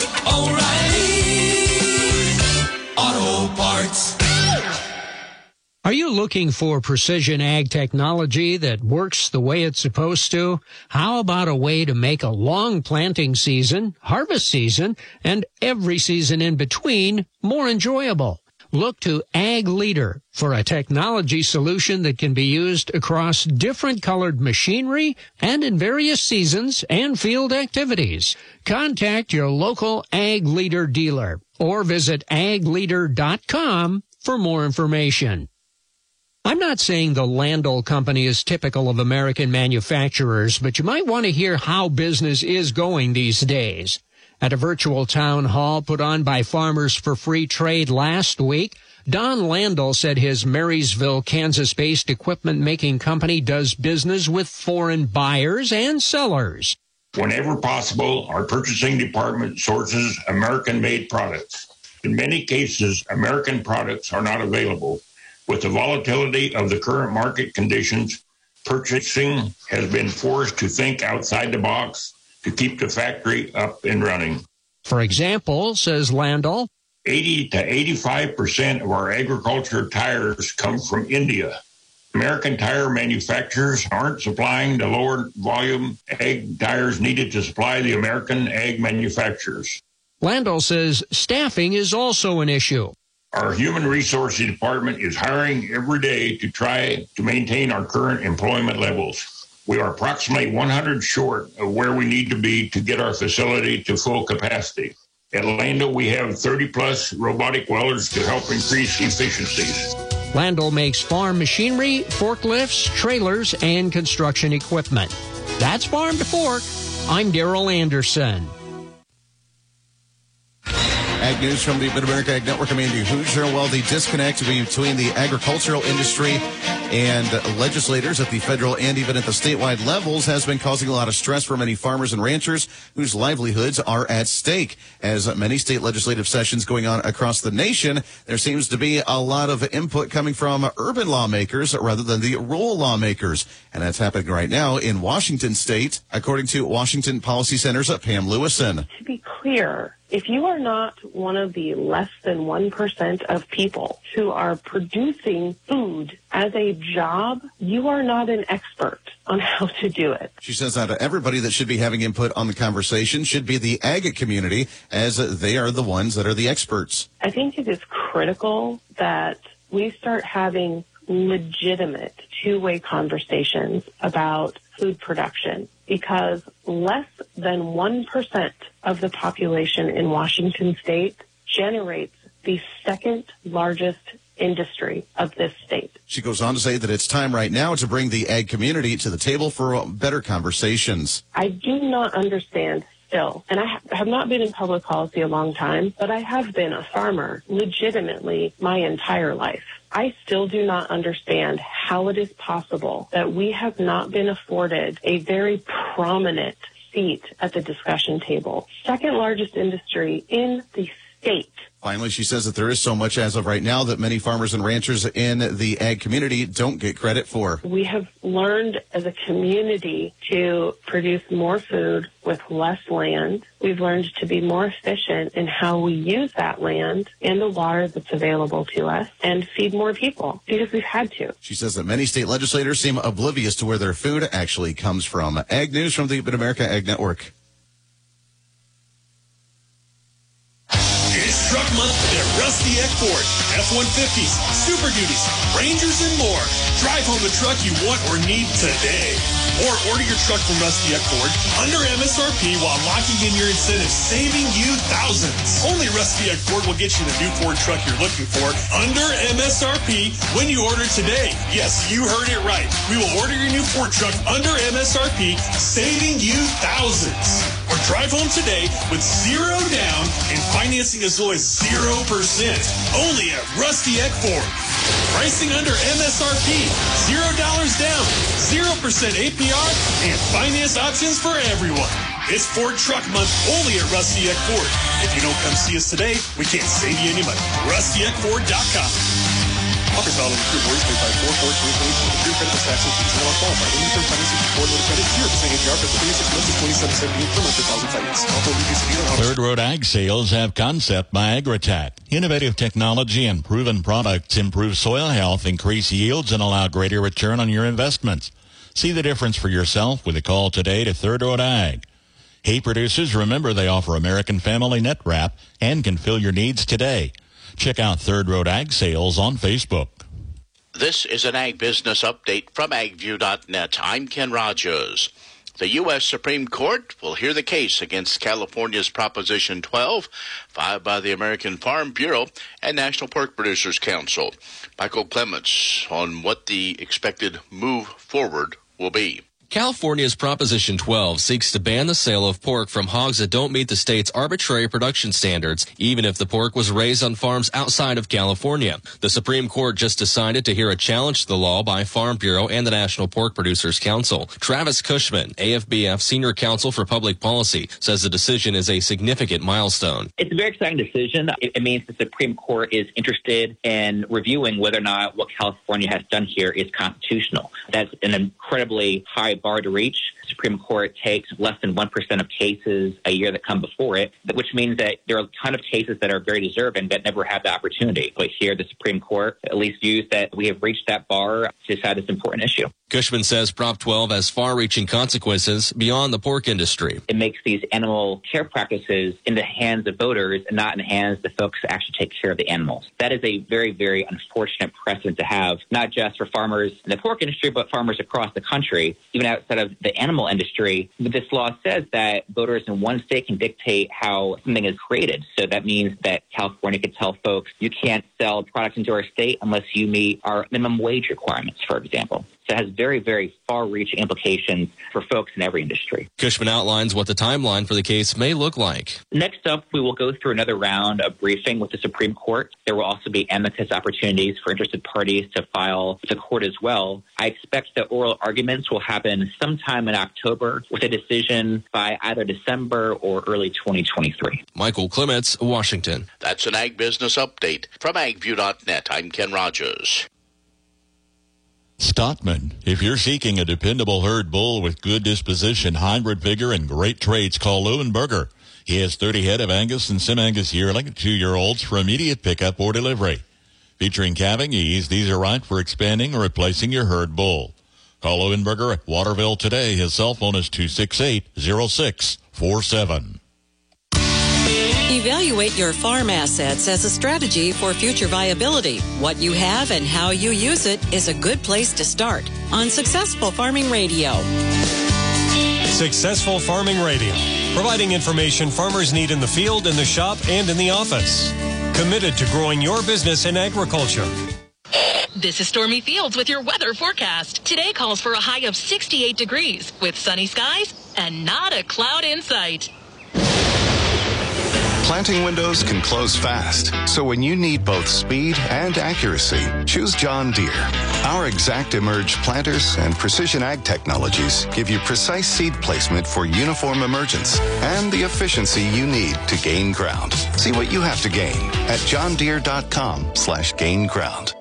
Speaker 7: oh, oh, O'Reilly Auto Parts.
Speaker 6: Are you looking for precision ag technology that works the way it's supposed to? How about a way to make a long planting season, harvest season, and every season in between more enjoyable? Look to Ag Leader for a technology solution that can be used across different colored machinery and in various seasons and field activities. Contact your local Ag Leader dealer or visit ag leader dot com for more information. I'm not saying the Landol Company is typical of American manufacturers, but you might want to hear how business is going these days. At a virtual town hall put on by Farmers for Free Trade last week, Don Landol said his Marysville, Kansas-based equipment-making company does business with foreign buyers and sellers.
Speaker 13: Whenever possible, our purchasing department sources American-made products. In many cases, American products are not available. With the volatility of the current market conditions, purchasing has been forced to think outside the box to keep the factory up and running.
Speaker 6: For example, says Landol,
Speaker 13: eighty to eighty-five percent of our agriculture tires come from India. American tire manufacturers aren't supplying the lower volume ag tires needed to supply the American ag manufacturers.
Speaker 6: Landol says staffing is also an issue.
Speaker 13: Our human resources department is hiring every day to try to maintain our current employment levels. We are approximately one hundred short of where we need to be to get our facility to full capacity. At Landol, we have thirty plus robotic welders to help increase efficiencies.
Speaker 6: Landol makes farm machinery, forklifts, trailers, and construction equipment. That's Farm to Fork. I'm Darrell Anderson.
Speaker 14: Ag News from the Mid-America Ag Network. I'm Andy Hoosier. Well, the disconnect between the agricultural industry
Speaker 5: and legislators at the federal and even at the statewide levels has been causing a lot of stress for many farmers and ranchers whose livelihoods are at stake. As many state legislative sessions going on across the nation, there seems to be a lot of input coming from urban lawmakers rather than the rural lawmakers. And that's happening right now in Washington state, according to Washington Policy Center's Pam Lewison.
Speaker 8: To be clear, if you are not one of the less than one percent of people who are producing food as a job, you are not an expert on how to do it.
Speaker 5: She says that everybody that should be having input on the conversation should be the ag community, as they are the ones that are the experts.
Speaker 8: I think it is critical that we start having legitimate two-way conversations about food production, because less than one percent of the population in Washington state generates the second largest industry of this state.
Speaker 5: She goes on to say that it's time right now to bring the ag community to the table for better conversations.
Speaker 8: I do not understand still, and I have not been in public policy a long time, but I have been a farmer legitimately my entire life. I still do not understand how it is possible that we have not been afforded a very prominent seat at the discussion table. Second largest industry in the state.
Speaker 5: Finally, she says that there is so much as of right now that many farmers and ranchers in the ag community don't get credit for.
Speaker 8: We have learned as a community to produce more food with less land. We've learned to be more efficient in how we use that land and the water that's available to us and feed more people because we've had to.
Speaker 5: She says that many state legislators seem oblivious to where their food actually comes from. Ag News from the Mid-America Ag Network.
Speaker 10: It's Truck Month at Rusty Eck Ford. F one fifties, Super Duties, Rangers, and more. Drive home the truck you want or need today. Or order your truck from Rusty Eck Ford under M S R P while locking in your incentives, saving you thousands. Only Rusty Eck Ford will get you the new Ford truck you're looking for under M S R P when you order today. Yes, you heard it right. We will order your new Ford truck under M S R P, saving you thousands. Or drive home today with zero down and financing as low as zero percent. Only at Rusty Eck Ford. Pricing under M S R P. Zero dollars down, zero percent A P R, and finance options for everyone. It's Ford Truck Month only at Rusty Eck Ford. If you don't come see us today, we can't save you any money. rusty eck ford dot com. Offers valid on approved orders paid by four four twenty twenty-two. Approved credit with taxes, fees, and all qualified. Only term financing for Ford loan credit, zero percent A P R for thirty-six months is twenty-seven seventy-eight per month for thousand finance. Also, U P C dealer.
Speaker 4: Third Road Ag Sales have Concept by Agritech. Innovative technology and proven products improve soil health, increase yields, and allow greater return on your investments. See the difference for yourself with a call today to Third Road Ag. Hey, producers, remember they offer American Family Net Wrap and can fill your needs today. Check out Third Road Ag Sales on Facebook.
Speaker 11: This is an Ag Business Update from ag view dot net. I'm Ken Rogers. The U S Supreme Court will hear the case against California's Proposition twelve, filed by the American Farm Bureau and National Pork Producers Council. Michael Clements on what the expected move forward will be.
Speaker 14: California's Proposition twelve seeks to ban the sale of pork from hogs that don't meet the state's arbitrary production standards, even if the pork was raised on farms outside of California. The Supreme Court just decided to hear a challenge to the law by Farm Bureau and the National Pork Producers Council. Travis Cushman, A F B F Senior Counsel for Public Policy, says the decision is a significant milestone.
Speaker 16: It's a very exciting decision. It, it means the Supreme Court is interested in reviewing whether or not what California has done here is constitutional. That's an incredibly high bar to reach. The Supreme Court takes less than one percent of cases a year that come before it, which means that there are a ton of cases that are very deserving that never have the opportunity. But here, the Supreme Court at least views that we have reached that bar to decide this important issue.
Speaker 14: Cushman says Prop twelve has far-reaching consequences beyond the pork industry.
Speaker 16: It makes these animal care practices in the hands of voters and not in the hands of the folks that actually take care of the animals. That is a very, very unfortunate precedent to have, not just for farmers in the pork industry, but farmers across the country, even outside of the animal industry. But this law says that voters in one state can dictate how something is created. So that means that California could tell folks, you can't sell products into our state unless you meet our minimum wage requirements, for example. So it has very, very far-reaching implications for folks in every industry.
Speaker 14: Cushman outlines what the timeline for the case may look like.
Speaker 16: Next up, we will go through another round of briefing with the Supreme Court. There will also be amicus opportunities for interested parties to file with the court as well. I expect that oral arguments will happen sometime in October with a decision by either December or early twenty twenty-three.
Speaker 14: Michael Clements, Washington.
Speaker 11: That's an Ag Business Update from ag view dot net. I'm Ken Rogers.
Speaker 4: Stockman. If you're seeking a dependable herd bull with good disposition, hybrid vigor, and great traits, call Leuenberger. He has thirty head of Angus and Sim-Angus yearling and two-year-olds for immediate pickup or delivery. Featuring calving ease, these are right for expanding or replacing your herd bull. Call Leuenberger at Waterville today. His cell phone is two six eight, zero six four seven.
Speaker 23: Evaluate your farm assets as a strategy for future viability. What you have and how you use it is a good place to start on Successful Farming Radio.
Speaker 12: Successful Farming Radio, providing information farmers need in the field, in the shop, and in the office. Committed to growing your business in agriculture.
Speaker 25: This is Stormy Fields with your weather forecast. Today calls for a high of sixty-eight degrees with sunny skies and not a cloud in sight.
Speaker 26: Planting windows can close fast, so when you need both speed and accuracy, choose John Deere. Our Exact Emerge planters and precision ag technologies give you precise seed placement for uniform emergence and the efficiency you need to gain ground. See what you have to gain at john deere dot com slash gain ground.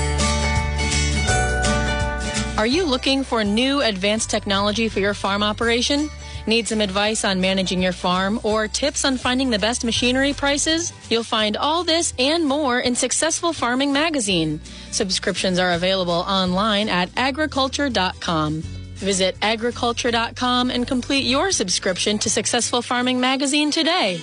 Speaker 15: Are you looking for new advanced technology for your farm operation? Need some advice on managing your farm or tips on finding the best machinery prices? You'll find all this and more in Successful Farming Magazine. Subscriptions are available online at agriculture dot com. Visit agriculture dot com and complete your subscription to Successful Farming Magazine today.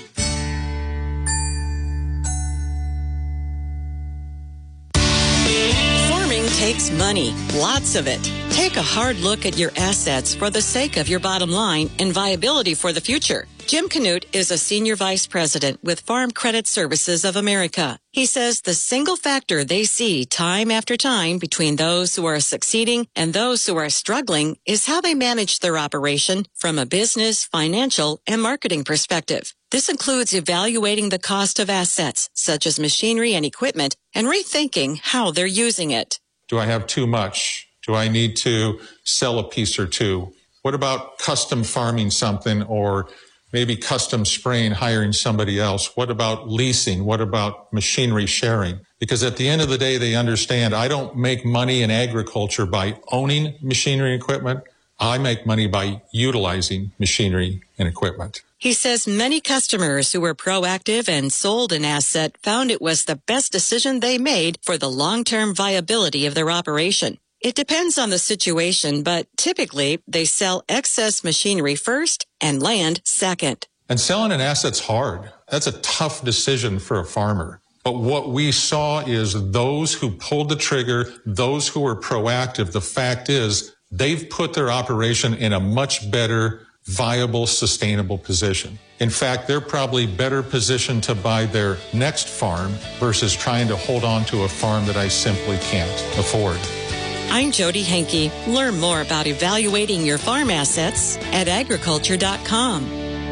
Speaker 23: Farming takes money, lots of it. Take a hard look at your assets for the sake of your bottom line and viability for the future. Jim Canute is a senior vice president with Farm Credit Services of America. He says the single factor they see time after time between those who are succeeding and those who are struggling is how they manage their operation from a business, financial, and marketing perspective. This includes evaluating the cost of assets, such as machinery and equipment, and rethinking how they're using it.
Speaker 17: Do I have too much? Do I need to sell a piece or two? What about custom farming something or maybe custom spraying, hiring somebody else? What about leasing? What about machinery sharing? Because at the end of the day, they understand I don't make money in agriculture by owning machinery and equipment. I make money by utilizing machinery and equipment.
Speaker 23: He says many customers who were proactive and sold an asset found it was the best decision they made for the long-term viability of their operation. It depends on the situation, but typically they sell excess machinery first and land second.
Speaker 17: And selling an asset's hard. That's a tough decision for a farmer. But what we saw is those who pulled the trigger, those who were proactive, the fact is they've put their operation in a much better, viable, sustainable position. In fact, they're probably better positioned to buy their next farm versus trying to hold on to a farm that I simply can't afford.
Speaker 23: I'm Jody Henke. Learn more about evaluating your farm assets at agriculture dot com.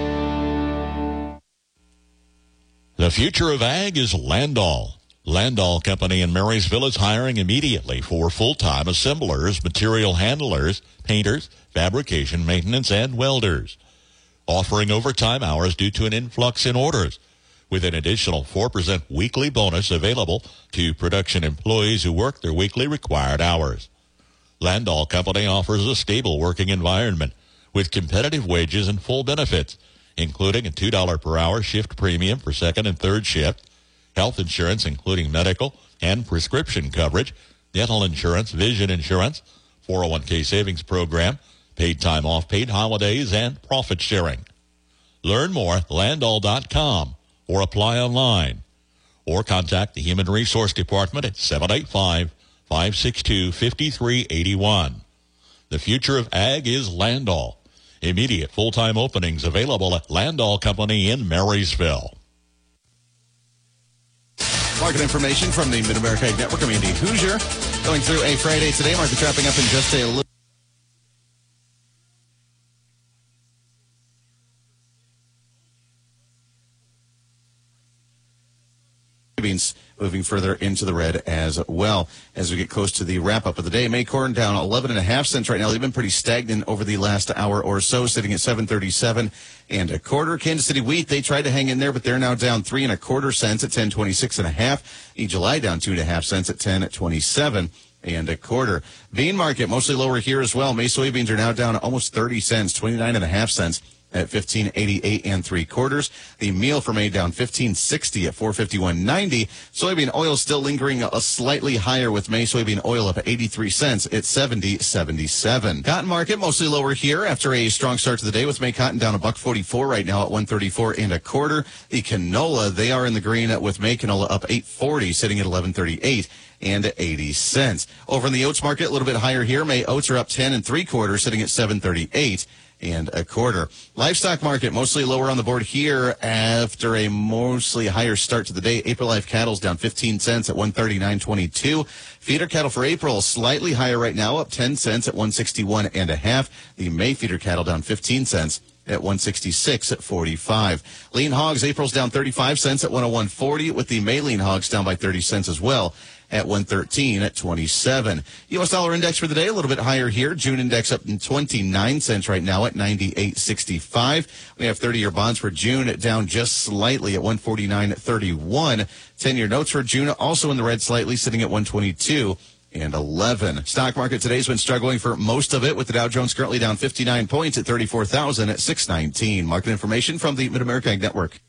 Speaker 4: The future of ag is Landall. Landall Company in Marysville is hiring immediately for full-time assemblers, material handlers, painters, fabrication, maintenance, and welders. Offering overtime hours due to an influx in orders, with an additional four percent weekly bonus available to production employees who work their weekly required hours. Landall Company offers a stable working environment with competitive wages and full benefits, including a two dollars per hour shift premium for second and third shift, health insurance including medical and prescription coverage, dental insurance, vision insurance, four oh one k savings program, paid time off, paid holidays, and profit sharing. Learn more at landall dot com or apply online, or contact the Human Resource Department at seven eight five, five six two, five three eight one. The future of ag is Landall. Immediate full-time openings available at Landall Company in Marysville.
Speaker 5: Market information from the Mid-America Ag Network. I'm Andy Hoosier. Going through a Friday today. Market wrapping up in just a little. Beans moving further into the red as well as we get close to the wrap up of the day. May corn down eleven and a half cents right now. They've been pretty stagnant over the last hour or so, sitting at seven thirty-seven and a quarter. Kansas City wheat, they tried to hang in there, but they're now down three and a quarter cents at ten twenty-six and a half. E. July down two and a half cents at ten twenty-seven and a quarter. Bean market mostly lower here as well. May soybeans are now down almost thirty cents, twenty-nine and a half cents. At fifteen eighty-eight and three quarters. The meal for May down fifteen sixty at four fifty-one ninety. Soybean oil still lingering a slightly higher with May soybean oil up at eighty-three cents at seventy seventy-seven. Cotton market mostly lower here after a strong start to the day with May cotton down a buck forty-four right now at one thirty-four and a quarter. The canola, they are in the green with May canola up eight forty, sitting at eleven thirty-eight and eighty cents. Over in the oats market, a little bit higher here. May oats are up ten and three quarters, sitting at seven thirty-eight and a quarter. Livestock market mostly lower on the board here after a mostly higher start to the day. April live cattle's down fifteen cents at one thirty-nine twenty-two. Feeder cattle for April slightly higher right now, up ten cents at one sixty-one and a half. The May feeder cattle down fifteen cents at one sixty-six at forty-five. Lean hogs, April's down thirty-five cents at one oh one forty, with the May lean hogs down by thirty cents as well at one thirteen at twenty-seven. U S dollar index for the day, a little bit higher here. June index up in twenty-nine cents right now at ninety-eight sixty-five. We have thirty-year bonds for June down just slightly at one forty-nine thirty-one. ten-year notes for June also in the red slightly, sitting at one twenty-two and eleven. Stock market today's been struggling for most of it, with the Dow Jones currently down fifty-nine points at thirty-four thousand six hundred nineteen. Market information from the Mid-America Ag Network.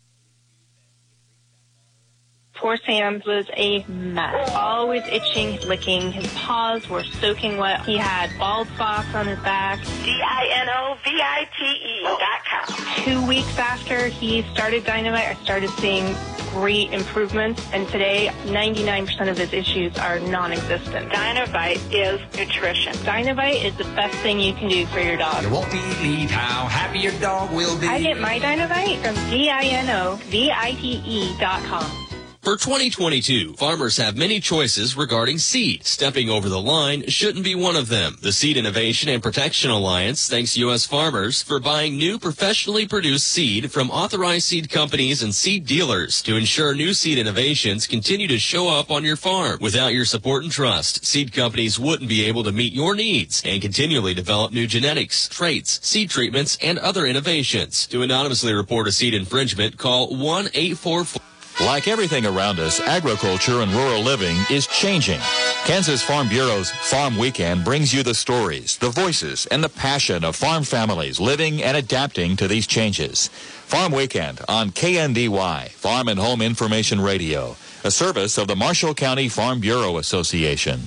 Speaker 18: Poor Sam was a mess. Always itching, licking. His paws were soaking wet. He had bald spots on his back.
Speaker 19: D I N O V I T E dot com.
Speaker 18: Two weeks after he started Dynamite, I started seeing great improvements. And today, ninety-nine percent of his issues are non-existent.
Speaker 19: Dynamite is nutrition.
Speaker 18: Dynamite is the best thing you can do for your dog.
Speaker 7: You won't believe how happy your dog will be.
Speaker 18: I get my Dynamite from D I N O V I T E dot com.
Speaker 14: For twenty twenty-two, farmers have many choices regarding seed. Stepping over the line shouldn't be one of them. The Seed Innovation and Protection Alliance thanks U S farmers for buying new professionally produced seed from authorized seed companies and seed dealers to ensure new seed innovations continue to show up on your farm. Without your support and trust, seed companies wouldn't be able to meet your needs and continually develop new genetics, traits, seed treatments, and other innovations. To anonymously report a seed infringement, call one eight four four.
Speaker 20: Like everything around us, agriculture and rural living is changing. Kansas Farm Bureau's Farm Weekend brings you the stories, the voices, and the passion of farm families living and adapting to these changes. Farm Weekend on K N D Y, Farm and Home Information Radio, a service of the Marshall County Farm Bureau Association.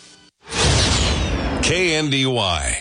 Speaker 3: K N D Y.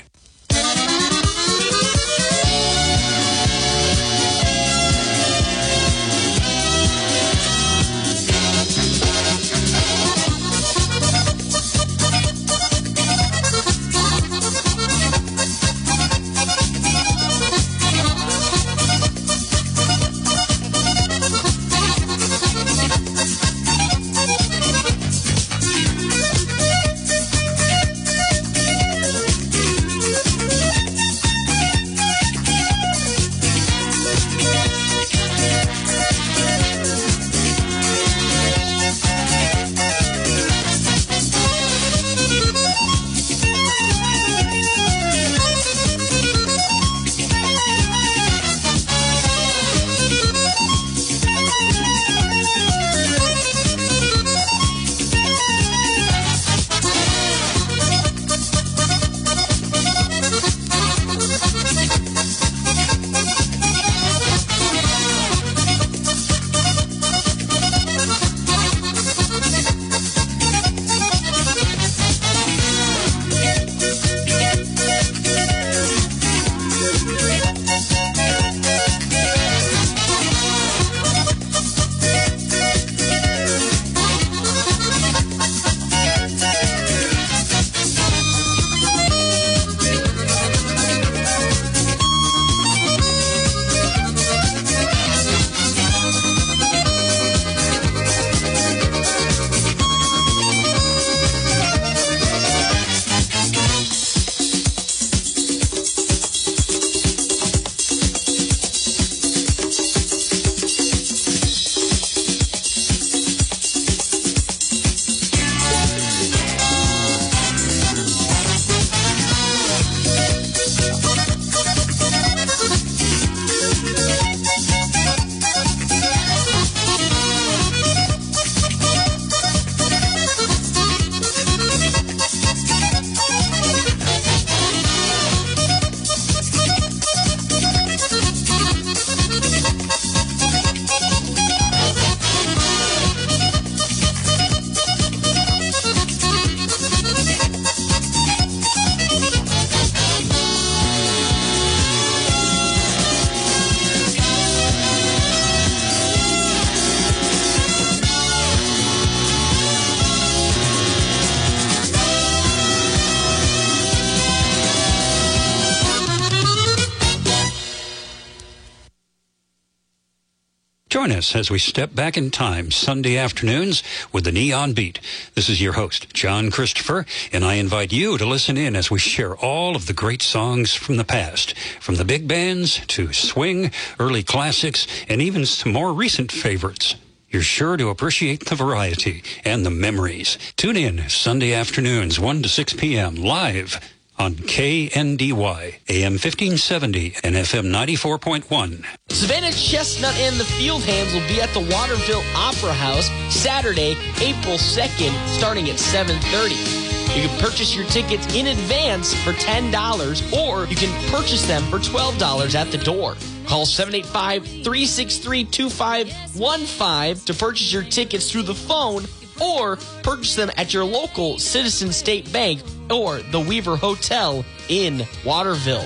Speaker 1: Join us as we step back in time Sunday afternoons with the Neon Beat. This is your host, John Christopher, and I invite you to listen in as we share all of the great songs from the past, from the big bands to swing, early classics, and even some more recent favorites. You're sure to appreciate the variety and the memories. Tune in Sunday afternoons, one to six p.m. live on K N D Y, A M fifteen seventy and F M ninety-four point one.
Speaker 2: Savannah Chestnut and the Field Hands will be at the Waterville Opera House Saturday, April second, starting at seven thirty. You can purchase your tickets in advance for ten dollars, or you can purchase them for twelve dollars at the door. Call seven eight five, three six three, two five one five to purchase your tickets through the phone, or purchase them at your local Citizen State Bank or the Weaver Hotel in Waterville.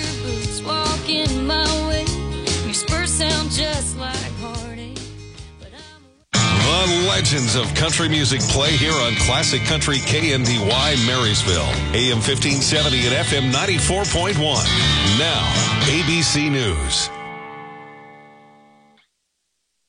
Speaker 3: The legends of country music play here on Classic Country K N D Y Marysville, A M fifteen seventy and F M ninety-four point one. Now, A B C News.